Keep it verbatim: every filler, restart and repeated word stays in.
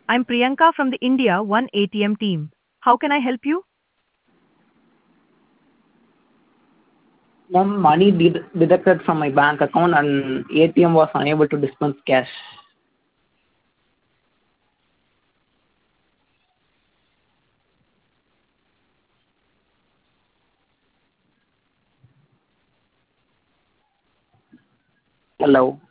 I'm Priyanka from the India One A T M team. How can I help you? Ma'am, money ded- deducted from my bank account and A T M was unable to dispense cash. Hello.